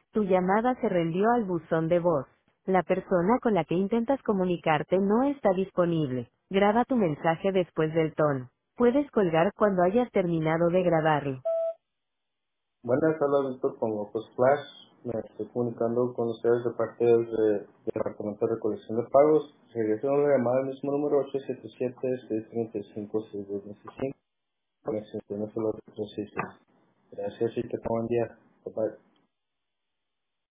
Tu llamada se rendió al buzón de voz. La persona con la que intentas comunicarte no está disponible. Graba tu mensaje después del tono. Puedes colgar cuando hayas terminado de grabarlo. Buenas tardes, Víctor, con López Flash. Me estoy comunicando con ustedes de parte del Departamento de Recolección de Pagos. Regreso una llamada al mismo número 877-635-6225 con extensiones a los 366. Gracias y que tengan buen día. Bye bye.